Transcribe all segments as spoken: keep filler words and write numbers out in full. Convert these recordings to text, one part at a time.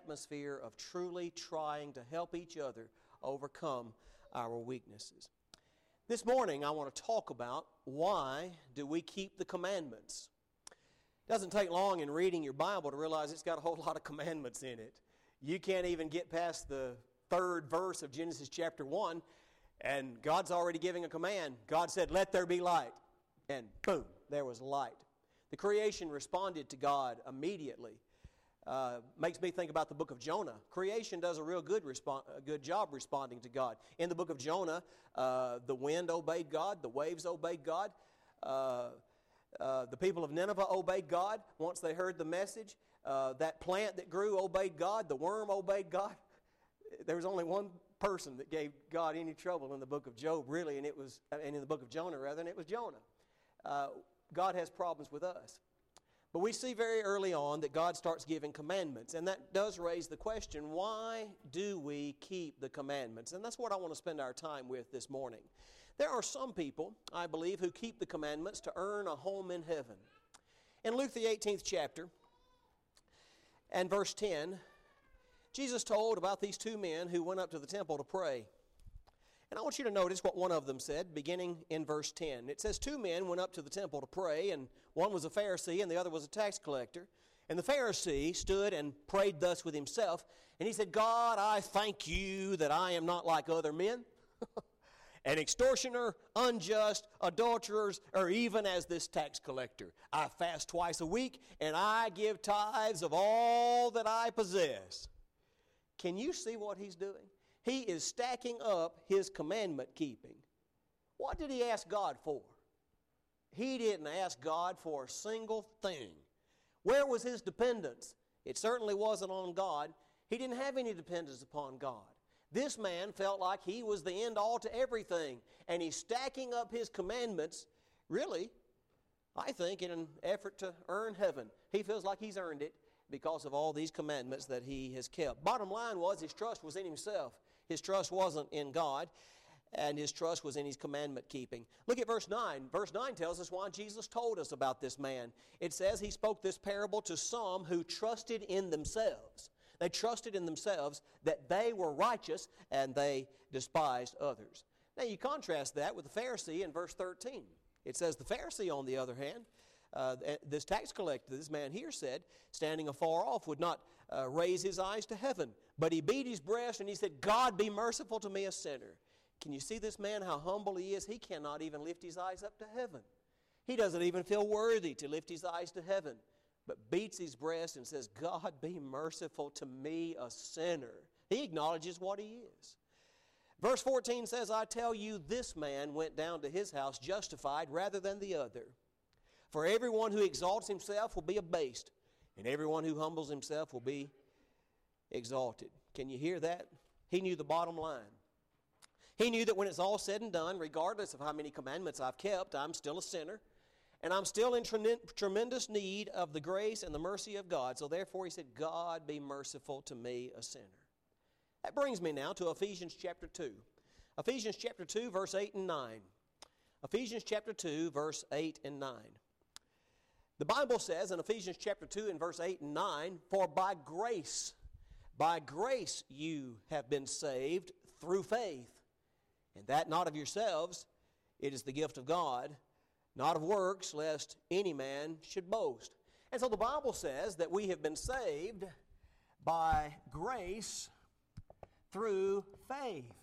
atmosphere of truly trying to help each other overcome our weaknesses. This morning I want to talk about why do we keep the commandments. It doesn't take long in reading your Bible to realize it's got a whole lot of commandments in it. You can't even get past the third verse of Genesis chapter one, and God's already giving a command. God said, "Let there be light." And boom, there was light. The creation responded to God immediately. Uh, makes me think about the book of Jonah. Creation does a real good respon- a good job responding to God. In the book of Jonah, uh, the wind obeyed God, the waves obeyed God. Uh, uh, the people of Nineveh obeyed God once they heard the message. Uh, that plant that grew obeyed God. The worm obeyed God. There was only one person that gave God any trouble in the book of Job, really, and it was, and in the book of Jonah, rather, and it was Jonah. Uh, God has problems with us. But we see very early on that God starts giving commandments, and that does raise the question, why do we keep the commandments? And that's what I want to spend our time with this morning. There are some people, I believe, who keep the commandments to earn a home in heaven. In Luke the eighteenth chapter and verse ten, Jesus told about these two men who went up to the temple to pray. And I want you to notice what one of them said, beginning in verse ten. It says, two men went up to the temple to pray, and one was a Pharisee and the other was a tax collector. And the Pharisee stood and prayed thus with himself, and he said, "God, I thank you that I am not like other men, an extortioner, unjust, adulterers, or even as this tax collector. I fast twice a week, and I give tithes of all that I possess." Can you see what he's doing? He is stacking up his commandment keeping. What did he ask God for? He didn't ask God for a single thing. Where was his dependence? It certainly wasn't on God. He didn't have any dependence upon God. This man felt like he was the end all to everything, and he's stacking up his commandments, really, I think, in an effort to earn heaven. He feels like he's earned it because of all these commandments that he has kept. Bottom line was his trust was in himself. His trust wasn't in God, and his trust was in his commandment keeping. Look at verse nine. Verse nine tells us why Jesus told us about this man. It says he spoke this parable to some who trusted in themselves. They trusted in themselves that they were righteous and they despised others. Now you contrast that with the Pharisee in verse thirteen. It says the Pharisee, on the other hand, Uh, this tax collector, this man here said, standing afar off, would not uh, raise his eyes to heaven, but he beat his breast and he said, "God, be merciful to me, a sinner." Can you see this man, how humble he is? He cannot even lift his eyes up to heaven. He doesn't even feel worthy to lift his eyes to heaven, but beats his breast and says, "God, be merciful to me, a sinner." He acknowledges what he is. Verse fourteen says, "I tell you, this man went down to his house justified rather than the other. For everyone who exalts himself will be abased, and everyone who humbles himself will be exalted." Can you hear that? He knew the bottom line. He knew that when it's all said and done, regardless of how many commandments I've kept, I'm still a sinner, and I'm still in tre- tremendous need of the grace and the mercy of God. So therefore he said, "God, be merciful to me, a sinner." That brings me now to Ephesians chapter two. Ephesians chapter two, verse eight and nine. Ephesians chapter two, verse eight and nine. The Bible says in Ephesians chapter two and verse eight and nine, "For by grace, by grace you have been saved through faith, and that not of yourselves, it is the gift of God, not of works, lest any man should boast." And so the Bible says that we have been saved by grace through faith.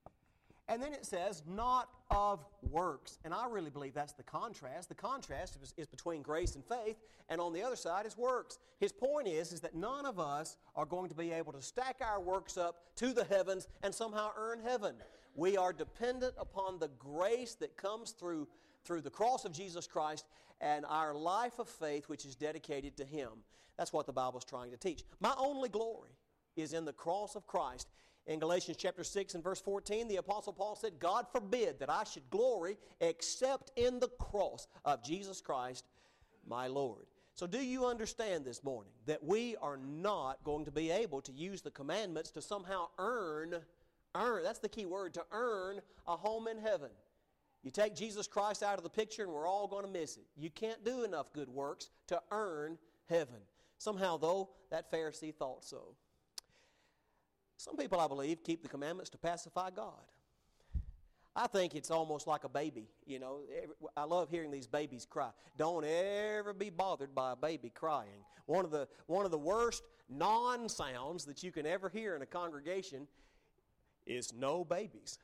And then it says, "not of works." And I really believe that's the contrast. The contrast is, is between grace and faith, and on the other side is works. His point is, is that none of us are going to be able to stack our works up to the heavens and somehow earn heaven. We are dependent upon the grace that comes through, through the cross of Jesus Christ and our life of faith, which is dedicated to Him. That's what the Bible is trying to teach. My only glory is in the cross of Christ. In Galatians chapter six and verse fourteen, the Apostle Paul said, "God forbid that I should glory except in the cross of Jesus Christ, my Lord." So do you understand this morning that we are not going to be able to use the commandments to somehow earn, earn, that's the key word, to earn a home in heaven? You take Jesus Christ out of the picture and we're all going to miss it. You can't do enough good works to earn heaven. Somehow, though, that Pharisee thought so. Some people, I believe, keep the commandments to pacify God. I think it's almost like a baby, you know. I love hearing these babies cry. Don't ever be bothered by a baby crying. One of the, one of the worst non-sounds that you can ever hear in a congregation is no babies.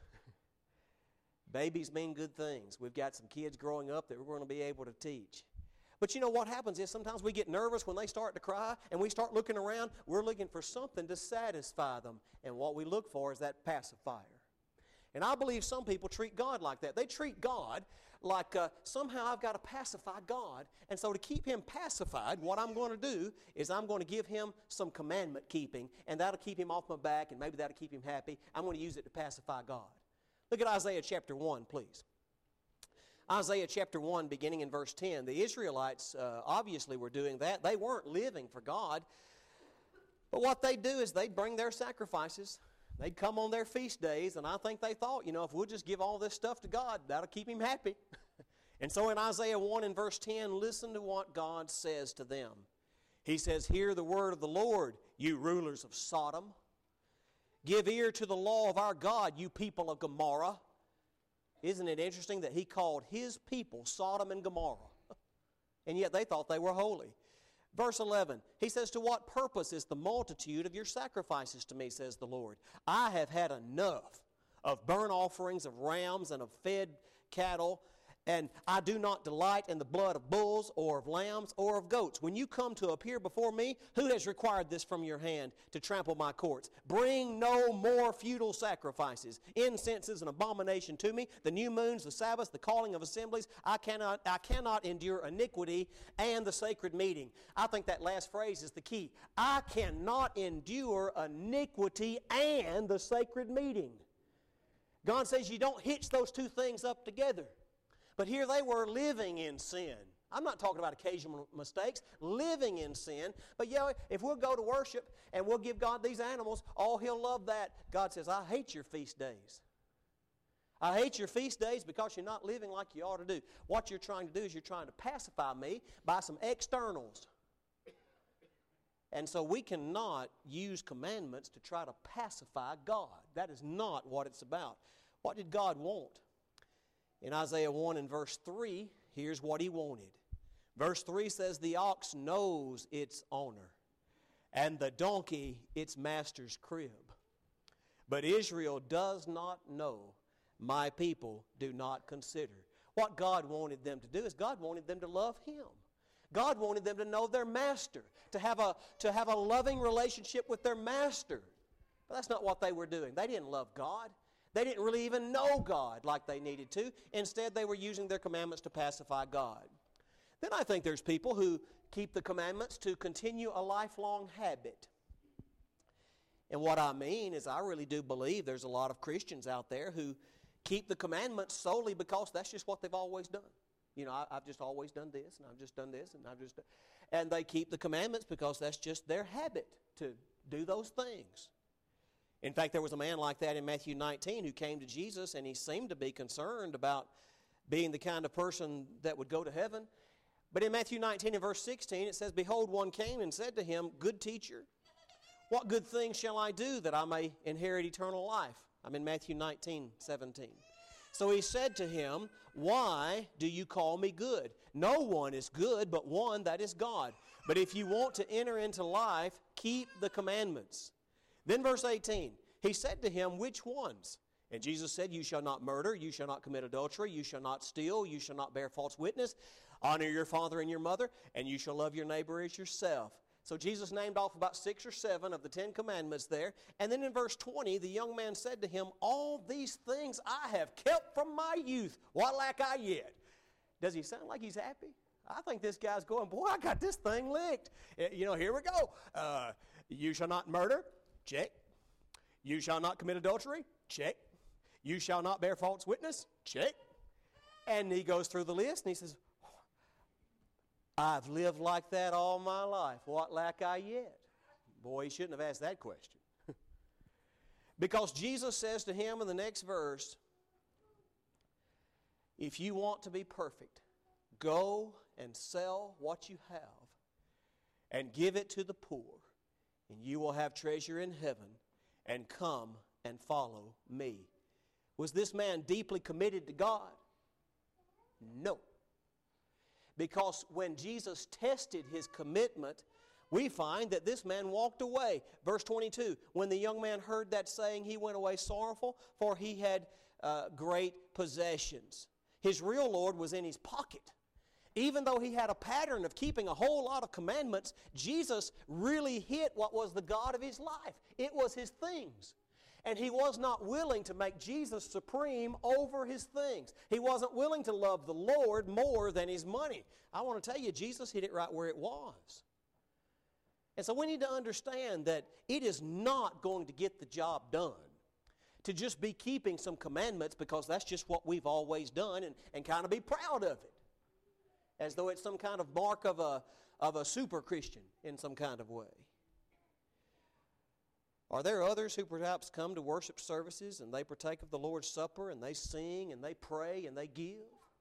Babies mean good things. We've got some kids growing up that we're going to be able to teach. But you know what happens is sometimes we get nervous when they start to cry and we start looking around. We're looking for something to satisfy them. And what we look for is that pacifier. And I believe some people treat God like that. They treat God like uh, somehow I've got to pacify God. And so to keep him pacified, what I'm going to do is I'm going to give him some commandment keeping, and that'll keep him off my back, and maybe that'll keep him happy. I'm going to use it to pacify God. Look at Isaiah chapter one, please. Isaiah chapter one, beginning in verse ten. The Israelites uh, obviously were doing that. They weren't living for God. But what they'd do is they'd bring their sacrifices. They'd come on their feast days, and I think they thought, you know, if we'll just give all this stuff to God, that'll keep him happy. And so in Isaiah one and verse ten, listen to what God says to them. He says, "Hear the word of the Lord, you rulers of Sodom. Give ear to the law of our God, you people of Gomorrah." Isn't it interesting that he called his people Sodom and Gomorrah? And yet they thought they were holy. Verse eleven, he says, "To what purpose is the multitude of your sacrifices to me, says the Lord? I have had enough of burnt offerings, of rams, and of fed cattle, and I do not delight in the blood of bulls or of lambs or of goats. When you come to appear before me, who has required this from your hand to trample my courts? Bring no more futile sacrifices. Incense is an abomination to me. The new moons, the Sabbaths, the calling of assemblies. I cannot, I cannot endure iniquity and the sacred meeting." I think that last phrase is the key. I cannot endure iniquity and the sacred meeting. God says you don't hitch those two things up together. But here they were living in sin. I'm not talking about occasional mistakes, living in sin. But yeah, if we'll go to worship and we'll give God these animals, oh, he'll love that. God says, I hate your feast days. I hate your feast days because you're not living like you ought to do. What you're trying to do is you're trying to pacify me by some externals. And so we cannot use commandments to try to pacify God. That is not what it's about. What did God want? In Isaiah one and verse three, here's what he wanted. Verse three says, "The ox knows its owner, and the donkey its master's crib. But Israel does not know, my people do not consider." What God wanted them to do is God wanted them to love him. God wanted them to know their master, to have a, to have a loving relationship with their master. But that's not what they were doing. They didn't love God. They didn't really even know God like they needed to. Instead, they were using their commandments to pacify God. Then I think there's people who keep the commandments to continue a lifelong habit. And what I mean is I really do believe there's a lot of Christians out there who keep the commandments solely because that's just what they've always done. You know, I, I've just always done this, and I've just done this, and I've just done... And they keep the commandments because that's just their habit to do those things. In fact, there was a man like that in Matthew nineteen who came to Jesus, and he seemed to be concerned about being the kind of person that would go to heaven. But in Matthew nineteen and verse sixteen, it says, "Behold, one came and said to him, 'Good teacher, what good thing shall I do that I may inherit eternal life?'" I'm in Matthew nineteen, seventeen. "So he said to him, 'Why do you call me good? No one is good but one, that is God. But if you want to enter into life, keep the commandments.'" Then verse eighteen, he said to him, "Which ones?" And Jesus said, "You shall not murder, you shall not commit adultery, you shall not steal, you shall not bear false witness, honor your father and your mother, and you shall love your neighbor as yourself." So Jesus named off about six or seven of the Ten Commandments there. And then in verse twenty, the young man said to him, "All these things I have kept from my youth. What lack I yet?" Does he sound like he's happy? I think this guy's going, boy, I got this thing licked. You know, here we go. Uh, you shall not murder. Check. You shall not commit adultery? Check. You shall not bear false witness? Check. And he goes through the list and he says, I've lived like that all my life. What lack I yet? Boy, he shouldn't have asked that question. Because Jesus says to him in the next verse, if you want to be perfect, go and sell what you have and give it to the poor, and you will have treasure in heaven, and come and follow me. Was this man deeply committed to God? No. Because when Jesus tested his commitment, we find that this man walked away. Verse twenty-two, when the young man heard that saying, he went away sorrowful, for he had uh, great possessions. His real Lord was in his pocket. Even though he had a pattern of keeping a whole lot of commandments, Jesus really hit what was the God of his life. It was his things. And he was not willing to make Jesus supreme over his things. He wasn't willing to love the Lord more than his money. I want to tell you, Jesus hit it right where it was. And so we need to understand that it is not going to get the job done to just be keeping some commandments because that's just what we've always done and, and kind of be proud of it, as though it's some kind of mark of a, of a super Christian in some kind of way. Are there others who perhaps come to worship services and they partake of the Lord's Supper and they sing and they pray and they give?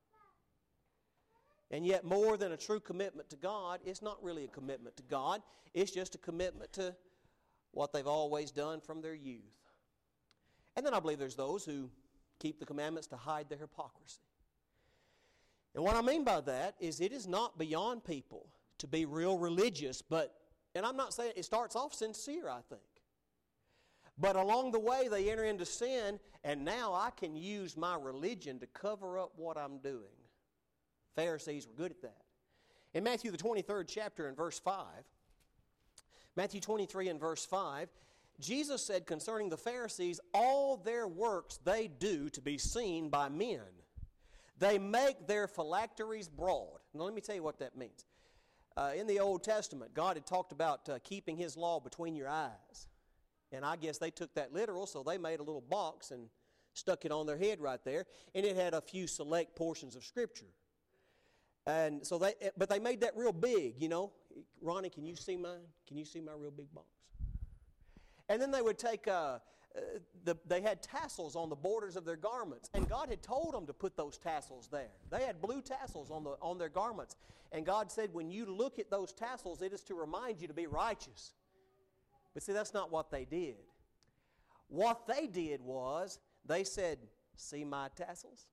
And yet more than a true commitment to God, it's not really a commitment to God. It's just a commitment to what they've always done from their youth. And then I believe there's those who keep the commandments to hide their hypocrisy. And what I mean by that is it is not beyond people to be real religious, but, and I'm not saying it starts off sincere, I think. But along the way they enter into sin, and now I can use my religion to cover up what I'm doing. Pharisees were good at that. In Matthew the twenty-third chapter and verse five, Matthew twenty-three and verse five, Jesus said concerning the Pharisees, all their works they do to be seen by men. They make their phylacteries broad. Now let me tell you what that means. Uh, in the Old Testament, God had talked about uh, keeping His law between your eyes. And I guess they took that literal, so they made a little box and stuck it on their head right there. And it had a few select portions of Scripture. And so they, but they made that real big, you know. Ronnie, can you see mine? Can you see my real big box? And then they would take, uh, uh, the, they had tassels on the borders of their garments. And God had told them to put those tassels there. They had blue tassels on, the, on their garments. And God said, when you look at those tassels, it is to remind you to be righteous. But see, that's not what they did. What they did was, they said, see my tassels?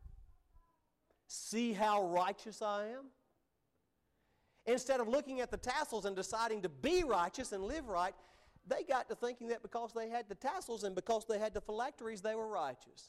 See how righteous I am? Instead of looking at the tassels and deciding to be righteous and live right, they got to thinking that because they had the tassels and because they had the phylacteries, they were righteous.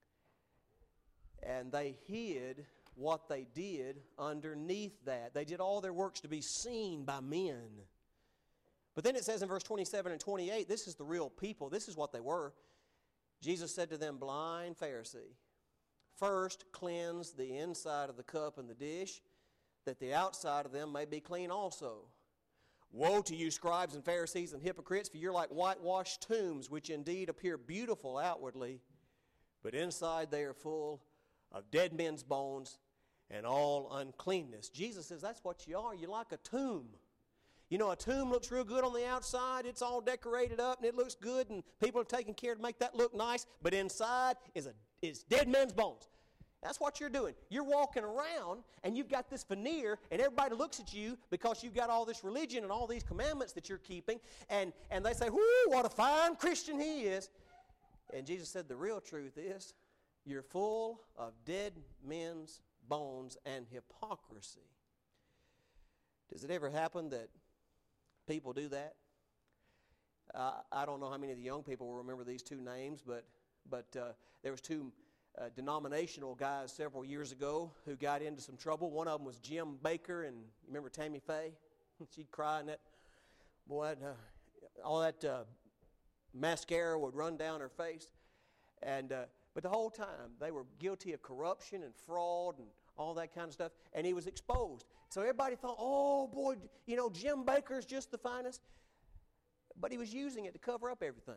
And they hid what they did underneath that. They did all their works to be seen by men. But then it says in verse twenty-seven and twenty-eight, this is the real people. This is what they were. Jesus said to them, blind Pharisee, first cleanse the inside of the cup and the dish, that the outside of them may be clean also. Woe to you, scribes and Pharisees and hypocrites, for you're like whitewashed tombs, which indeed appear beautiful outwardly, but inside they are full of dead men's bones and all uncleanness. Jesus says that's what you are. You're like a tomb. You know, a tomb looks real good on the outside. It's all decorated up and it looks good and people are taking care to make that look nice. But inside is a is dead men's bones. That's what you're doing. You're walking around and you've got this veneer and everybody looks at you because you've got all this religion and all these commandments that you're keeping. And, and they say, whoo, what a fine Christian he is. And Jesus said the real truth is you're full of dead men's bones and hypocrisy. Does it ever happen that people do that? Uh, I don't know how many of the young people will remember these two names, but but uh, there was two uh, denominational guys several years ago who got into some trouble. One of them was Jim Baker, and you remember Tammy Faye? She'd cry, and that boy, uh, all that uh, mascara would run down her face. And uh, but the whole time they were guilty of corruption and fraud and all that kind of stuff, and he was exposed. So everybody thought, oh boy, you know, Jim Baker's just the finest. But he was using it to cover up everything.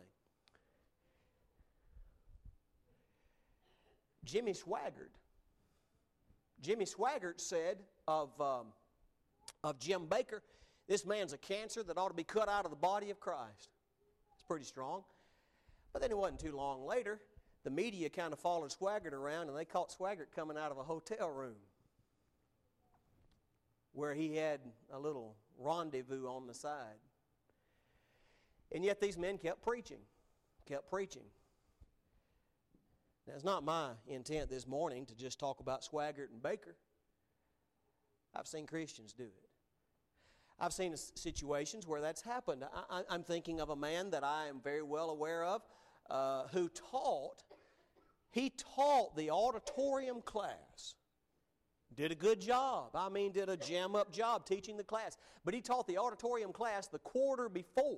Jimmy Swaggart. Jimmy Swaggart said of, um, of Jim Baker, this man's a cancer that ought to be cut out of the body of Christ. It's pretty strong. But then it wasn't too long later, the media kind of followed Swaggart around and they caught Swaggart coming out of a hotel room where he had a little rendezvous on the side. And yet these men kept preaching. kept preaching. Now, it's not my intent this morning to just talk about Swaggart and Baker. I've seen Christians do it. I've seen situations where that's happened. I, I, I'm thinking of a man that I am very well aware of uh, who taught, he taught the auditorium class. Did a good job. I mean, did a jam-up job teaching the class. But he taught the auditorium class the quarter before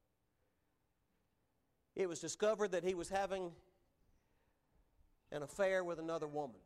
it was discovered that he was having an affair with another woman.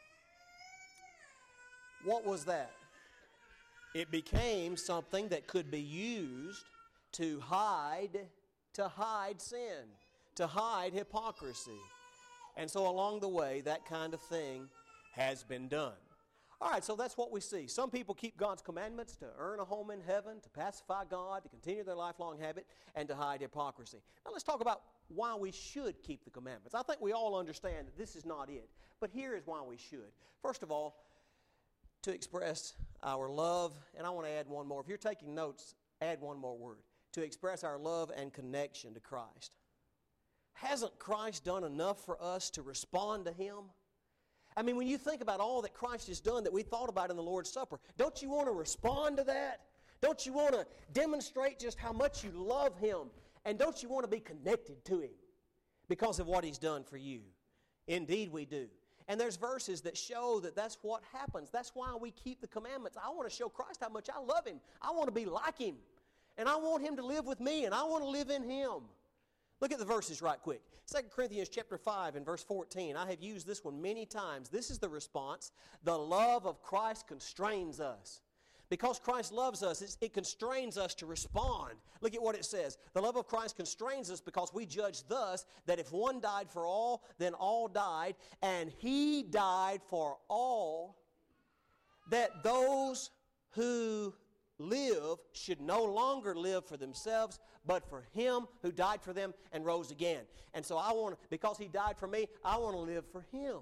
What was that? It became something that could be used to hide, to hide sin, to hide hypocrisy. And so along the way, that kind of thing has been done. All right, so that's what we see. Some people keep God's commandments to earn a home in heaven, to pacify God, to continue their lifelong habit, and to hide hypocrisy. Now let's talk about why we should keep the commandments. I think we all understand that this is not it, but here is why we should. First of all, to express our love, and I want to add one more. If you're taking notes, add one more word. To express our love and connection to Christ. Hasn't Christ done enough for us to respond to Him? I mean, when you think about all that Christ has done that we thought about in the Lord's Supper, don't you want to respond to that? Don't you want to demonstrate just how much you love Him? And don't you want to be connected to Him because of what He's done for you? Indeed we do. And there's verses that show that that's what happens. That's why we keep the commandments. I want to show Christ how much I love Him. I want to be like Him. And I want Him to live with me, and I want to live in Him. Look at the verses right quick. Second Corinthians chapter five and verse fourteen. I have used this one many times. This is the response. The love of Christ constrains us. Because Christ loves us, it constrains us to respond. Look at what it says. The love of Christ constrains us because we judge thus that if one died for all, then all died. And He died for all, that those who live should no longer live for themselves, but for Him who died for them and rose again. And so I want to, because He died for me, I want to live for Him.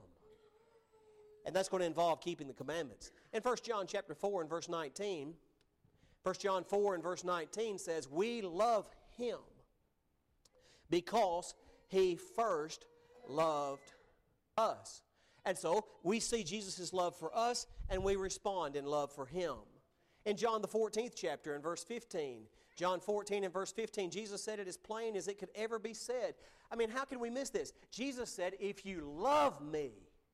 And that's going to involve keeping the commandments. In First John chapter four and verse nineteen, First John four and verse nineteen says, we love Him because He first loved us. And so we see Jesus' love for us, and we respond in love for Him. In John the fourteenth chapter and verse fifteen, John fourteen and verse fifteen, Jesus said it as plain as it could ever be said. I mean, how can we miss this? Jesus said, if you love me,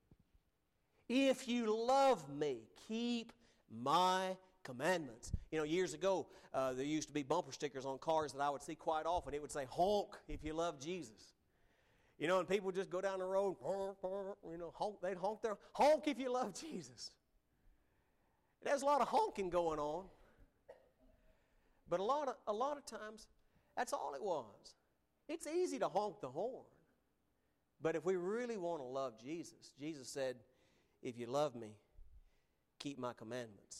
if you love me, keep my commandments. You know, years ago, uh, there used to be bumper stickers on cars that I would see quite often. It would say, honk if you love Jesus. You know, and people would just go down the road, you know, honk, they'd honk their, honk if you love Jesus. There's a lot of honking going on. But a lot of, a lot of times, that's all it was. It's easy to honk the horn. But if we really want to love Jesus, Jesus said, if you love me, keep my commandments.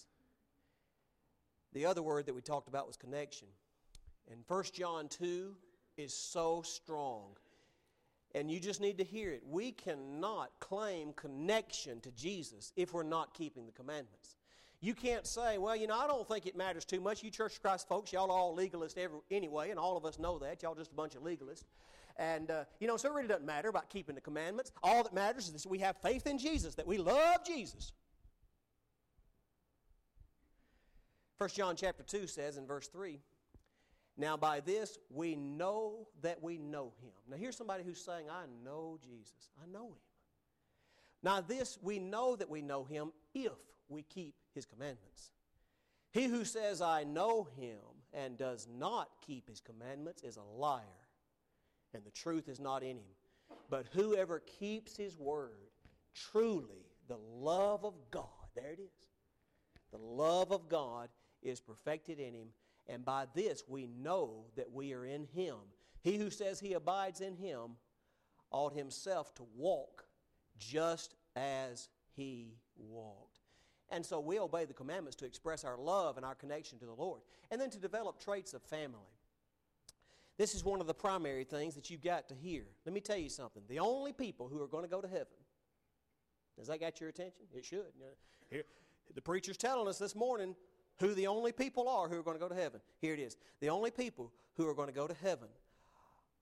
The other word that we talked about was connection. And First John two is so strong. And you just need to hear it. We cannot claim connection to Jesus if we're not keeping the commandments. You can't say, well, you know, I don't think it matters too much. You Church of Christ folks, y'all are all legalists every, anyway, and all of us know that. Y'all just a bunch of legalists. And, uh, you know, so it really doesn't matter about keeping the commandments. All that matters is that we have faith in Jesus, that we love Jesus. First John chapter two says in verse three, now by this we know that we know Him. Now here's somebody who's saying, I know Jesus. I know Him. Now this we know that we know Him if we keep His commandments. He who says, I know Him and does not keep His commandments is a liar, and the truth is not in him. But whoever keeps His word, truly the love of God, there it is, the love of God is perfected in him, and by this we know that we are in Him. He who says he abides in Him ought himself to walk just as He walked. And so we obey the commandments to express our love and our connection to the Lord, and then to develop traits of family. This is one of the primary things that you've got to hear. Let me tell you something. The only people who are going to go to heaven, has that got your attention? It should. Here, the preacher's telling us this morning who the only people are who are going to go to heaven. Here it is. The only people who are going to go to heaven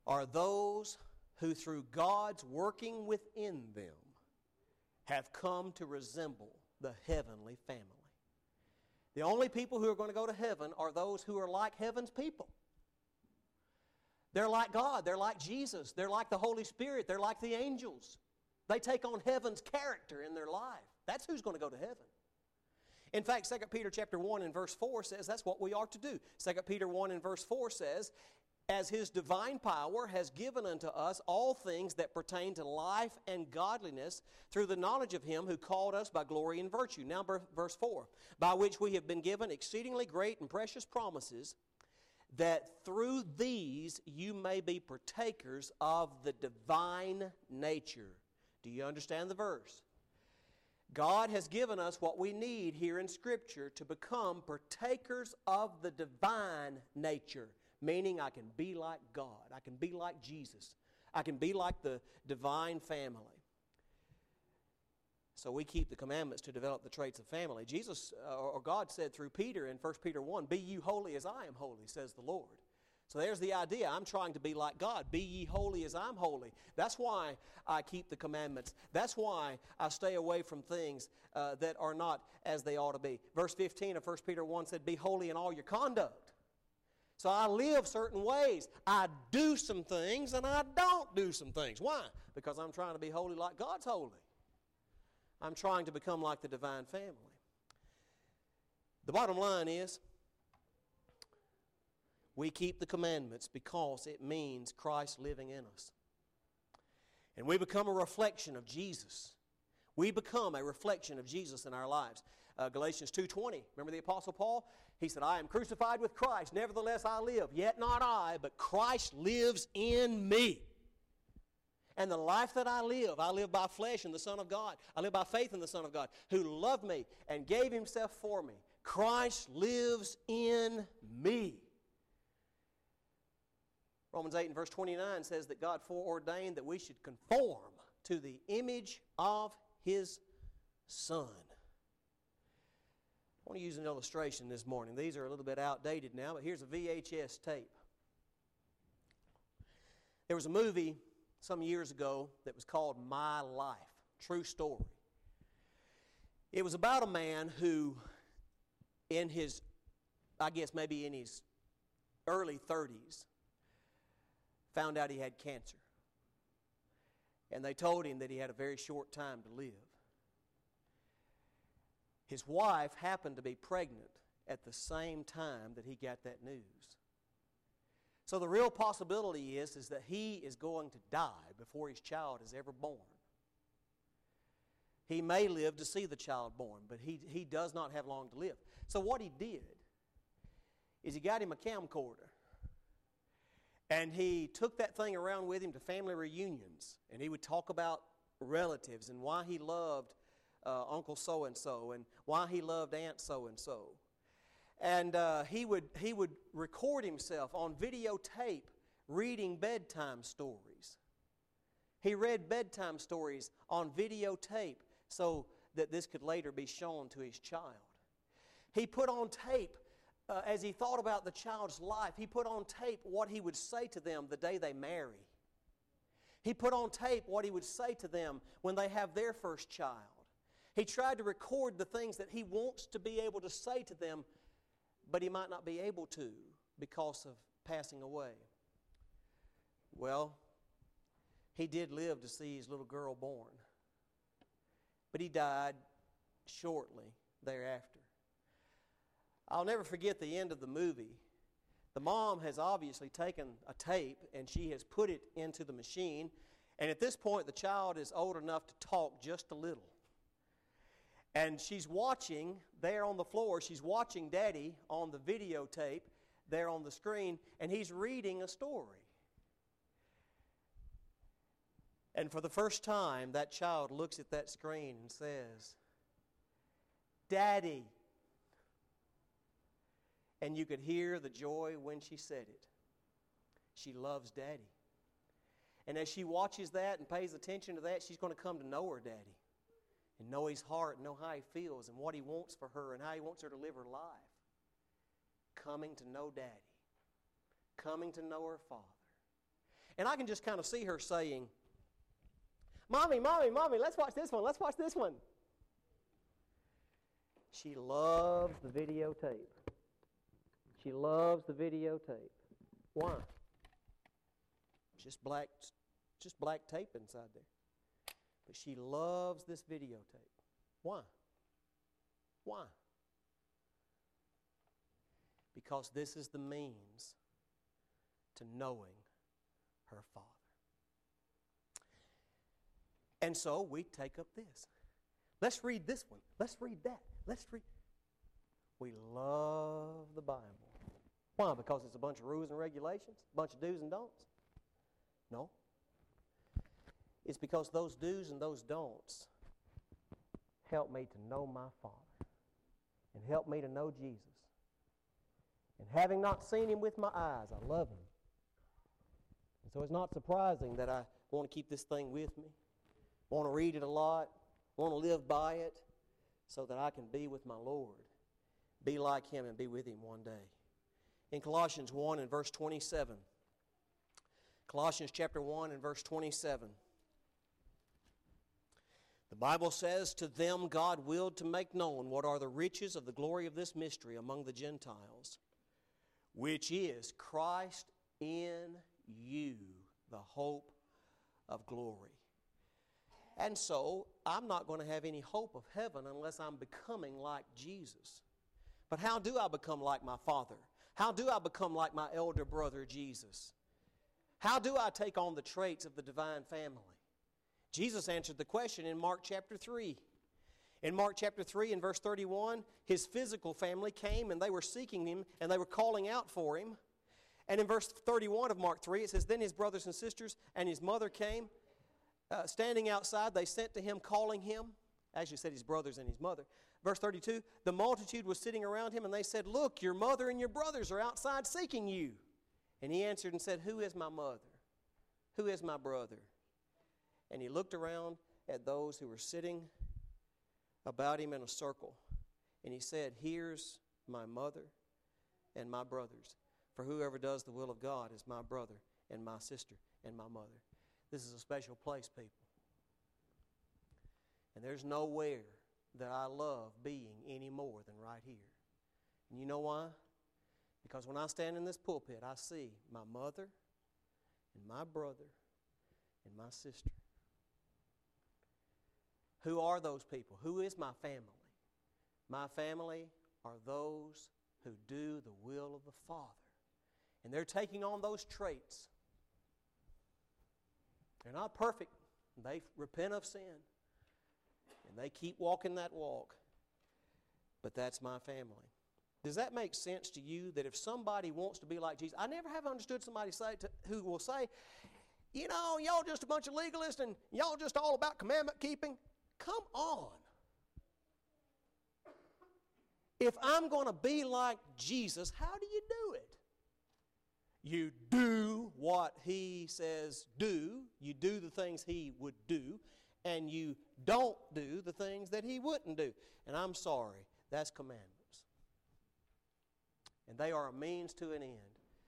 are those who through God's working within them have come to resemble the heavenly family. The only people who are going to go to heaven are those who are like heaven's people. They're like God. They're like Jesus. They're like the Holy Spirit. They're like the angels. They take on heaven's character in their life. That's who's going to go to heaven. In fact, Second Peter chapter one and verse four says that's what we are to do. Second Peter one and verse four says, as His divine power has given unto us all things that pertain to life and godliness through the knowledge of Him who called us by glory and virtue. Now verse four, by which we have been given exceedingly great and precious promises, that through these you may be partakers of the divine nature. Do you understand the verse? God has given us what we need here in Scripture to become partakers of the divine nature, meaning I can be like God. I can be like Jesus. I can be like the divine family. So we keep the commandments to develop the traits of family. Jesus, uh, or God said through Peter in First Peter one, be ye holy as I am holy, says the Lord. So there's the idea. I'm trying to be like God. Be ye holy as I'm holy. That's why I keep the commandments. That's why I stay away from things uh, that are not as they ought to be. Verse fifteen of First Peter one said, be holy in all your conduct. So I live certain ways. I do some things and I don't do some things. Why? Because I'm trying to be holy like God's holy. I'm trying to become like the divine family. The bottom line is, we keep the commandments because it means Christ living in us. And we become a reflection of Jesus. We become a reflection of Jesus in our lives. Uh, Galatians two twenty, remember the Apostle Paul? He said, I am crucified with Christ, nevertheless I live. Yet not I, but Christ lives in me. And the life that I live, I live by flesh in the Son of God. I live by faith in the Son of God, who loved me and gave Himself for me. Christ lives in me. Romans eight and verse twenty-nine says that God foreordained that we should conform to the image of His Son. I want to use an illustration this morning. These are a little bit outdated now, but here's a V H S tape. There was a movie some years ago that was called My Life, true story. It was about a man who, in his, I guess maybe in his early thirties, found out he had cancer. And they told him that he had a very short time to live. His wife happened to be pregnant at the same time that he got that news. So the real possibility is, is that he is going to die before his child is ever born. He may live to see the child born, but he, he does not have long to live. So what he did is he got him a camcorder. And he took that thing around with him to family reunions. And he would talk about relatives and why he loved uh, Uncle so-and-so and why he loved Aunt so-and-so. And uh, he would he would record himself on videotape reading bedtime stories. He read bedtime stories on videotape so that this could later be shown to his child. He put on tape, uh, as he thought about the child's life, he put on tape what he would say to them the day they marry. He put on tape what he would say to them when they have their first child. He tried to record the things that he wants to be able to say to them, but he might not be able to because of passing away. Well, he did live to see his little girl born, but he died shortly thereafter. I'll never forget the end of the movie. The mom has obviously taken a tape and she has put it into the machine, and at this point the child is old enough to talk just a little. And she's watching there on the floor, she's watching Daddy on the videotape there on the screen, and he's reading a story. And for the first time, that child looks at that screen and says, Daddy. And you could hear the joy when she said it. She loves Daddy. And as she watches that and pays attention to that, she's going to come to know her Daddy and know his heart and know how he feels and what he wants for her and how he wants her to live her life. Coming to know Daddy. Coming to know her Father. And I can just kind of see her saying, Mommy, Mommy, Mommy, let's watch this one, let's watch this one. She loves the videotape. She loves the videotape. Why? Just black, just black tape inside there. But she loves this videotape. Why? Why? Because this is the means to knowing her Father. And so we take up this. Let's read this one. Let's read that. Let's read. We love the Bible. Why? Because it's a bunch of rules and regulations? A bunch of do's and don'ts? No. It's because those do's and those don'ts help me to know my Father and help me to know Jesus. And having not seen Him with my eyes, I love Him. And so it's not surprising that I want to keep this thing with me, want to read it a lot, want to live by it, so that I can be with my Lord, be like Him, and be with Him one day. In Colossians one and verse twenty-seven, Colossians chapter one and verse twenty-seven, the Bible says, "To them God willed to make known what are the riches of the glory of this mystery among the Gentiles, which is Christ in you, the hope of glory." And so, I'm not going to have any hope of heaven unless I'm becoming like Jesus. But how do I become like my Father? How do I become like my elder brother, Jesus? How do I take on the traits of the divine family? Jesus answered the question in Mark chapter three. In Mark chapter three and verse thirty-one, His physical family came and they were seeking Him and they were calling out for Him. And in verse thirty-one of Mark three, it says, "Then His brothers and sisters and His mother came. Uh, standing outside, they sent to Him, calling Him." Actually, it said His brothers and His mother. Verse thirty-two, "The multitude was sitting around Him, and they said, 'Look, your mother and your brothers are outside seeking you.' And He answered and said, 'Who is my mother? Who is my brother?' And He looked around at those who were sitting about Him in a circle. And He said, 'Here's my mother and my brothers. For whoever does the will of God is my brother and my sister and my mother.'" This is a special place, people. And there's nowhere that I love being any more than right here. And you know why? Because when I stand in this pulpit, I see my mother and my brother and my sister. Who are those people? Who is my family? My family are those who do the will of the Father. And they're taking on those traits. They're not perfect. They repent of sin. And they keep walking that walk. But that's my family. Does that make sense to you that if somebody wants to be like Jesus, I never have understood somebody say to, who will say, "You know, y'all just a bunch of legalists and y'all just all about commandment keeping." Come on. If I'm going to be like Jesus, how do you do it? You do what He says do. You do the things He would do. And you don't do the things that He wouldn't do. And I'm sorry, that's commandments. And they are a means to an end.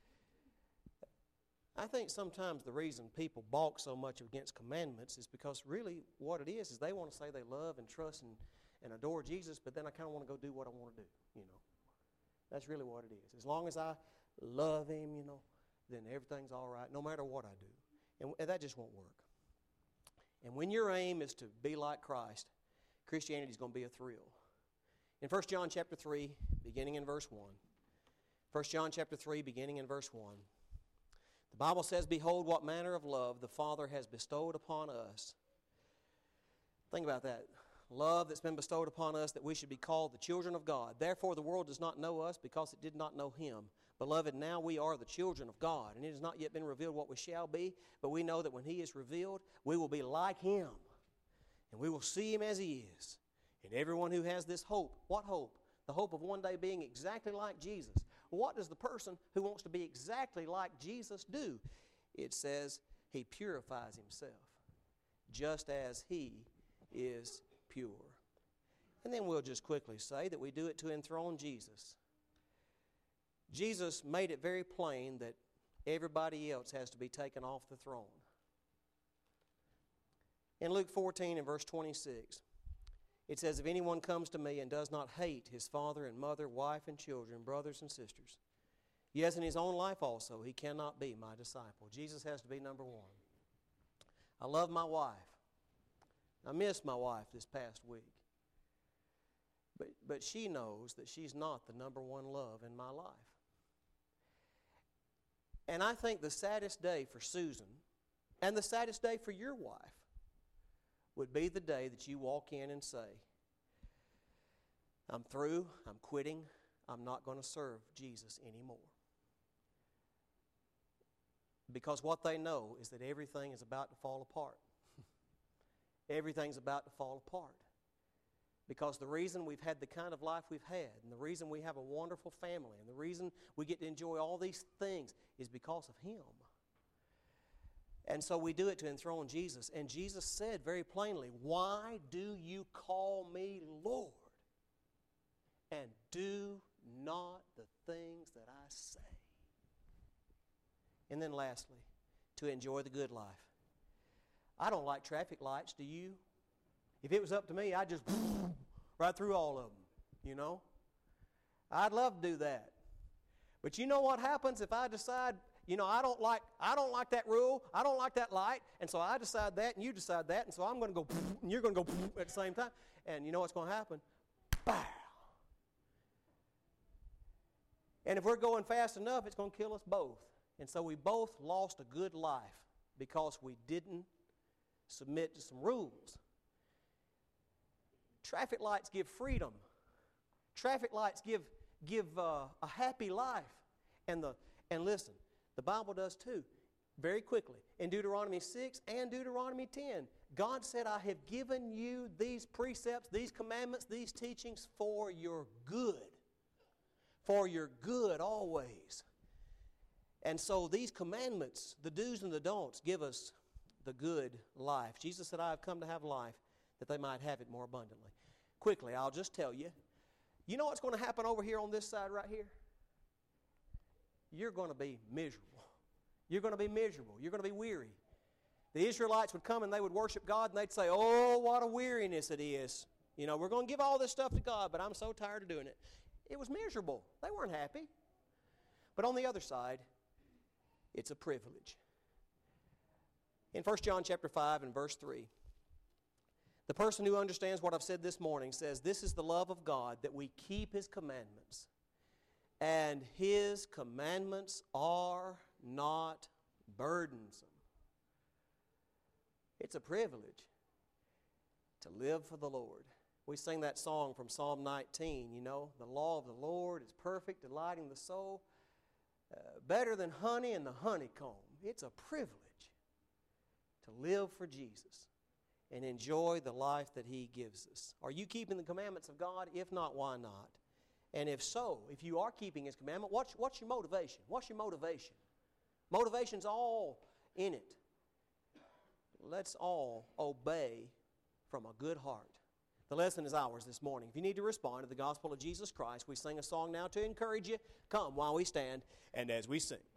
I think sometimes the reason people balk so much against commandments is because really what it is is they want to say they love and trust and, and adore Jesus, but then I kind of want to go do what I want to do, you know. That's really what it is. As long as I love Him, you know, then everything's all right, no matter what I do. And that just won't work. And when your aim is to be like Christ, Christianity is going to be a thrill. In First John chapter three, beginning in verse one, First John chapter three, beginning in verse one, the Bible says, "Behold, what manner of love the Father has bestowed upon us." Think about that. Love that's been bestowed upon us, that we should be called the children of God. "Therefore the world does not know us, because it did not know Him. Beloved, now we are the children of God, and it has not yet been revealed what we shall be, but we know that when He is revealed, we will be like Him, and we will see Him as He is." And everyone who has this hope, what hope? The hope of one day being exactly like Jesus. What does the person who wants to be exactly like Jesus do? It says he purifies himself, just as He is pure. And then we'll just quickly say that we do it to enthrone Jesus. Jesus made it very plain that Everybody else has to be taken off the throne. In Luke fourteen and verse twenty-six, it says, if anyone comes to me and does not hate his father and mother, wife and children, brothers and sisters, yes, in his own life also, he cannot be my disciple. Jesus has to be number one. I love my wife. I missed my wife this past week. But, but she knows that she's not the number one love in my life. And I think the saddest day for Susan and the saddest day for your wife would be the day that you walk in and say, I'm through, I'm quitting, I'm not going to serve Jesus anymore. Because what they know is that everything is about to fall apart. Everything's about to fall apart. Because the reason we've had the kind of life we've had, and the reason we have a wonderful family, and the reason we get to enjoy all these things is because of Him. And so we do it to enthrone Jesus. And Jesus said very plainly, why do you call me Lord and do not the things that I say? And then lastly, to enjoy the good life. I don't like traffic lights, do you? If it was up to me, I'd just right through all of them, you know? I'd love to do that. But you know what happens if I decide, you know, I don't like I don't like that rule, I don't like that light, and so I decide that and you decide that, and so I'm going to go and you're going to go at the same time. And you know what's going to happen? Bow. And if we're going fast enough, it's going to kill us both. And so we both lost a good life because we didn't submit to some rules. Traffic lights give freedom. Traffic lights give give uh, a happy life. And the and listen, the Bible does too. Very quickly, in Deuteronomy six and Deuteronomy ten, God said, I have given you these precepts, these commandments, these teachings for your good. For your good always. And so these commandments, the do's and the don'ts, give us the good life. Jesus said, I have come to have life that they might have it more abundantly. Quickly, I'll just tell you, you know what's going to happen over here on this side right here? You're going to be miserable. You're going to be miserable. You're going to be weary. The Israelites would come and they would worship God and they'd say, oh, what a weariness it is. You know, we're going to give all this stuff to God, but I'm so tired of doing it. It was miserable. They weren't happy. But on the other side, it's a privilege. In First John chapter five and verse three, the person who understands what I've said this morning says, this is the love of God, that we keep His commandments. And His commandments are not burdensome. It's a privilege to live for the Lord. We sing that song from Psalm nineteen, you know, the law of the Lord is perfect, delighting the soul, uh, better than honey and the honeycomb. It's a privilege to live for Jesus and enjoy the life that He gives us. Are you keeping the commandments of God? If not, why not? And if so, if you are keeping His commandment, what's, what's your motivation? What's your motivation? Motivation's all in it. Let's all obey from a good heart. The lesson is ours this morning. If you need to respond to the gospel of Jesus Christ, we sing a song now to encourage you. Come while we stand and as we sing.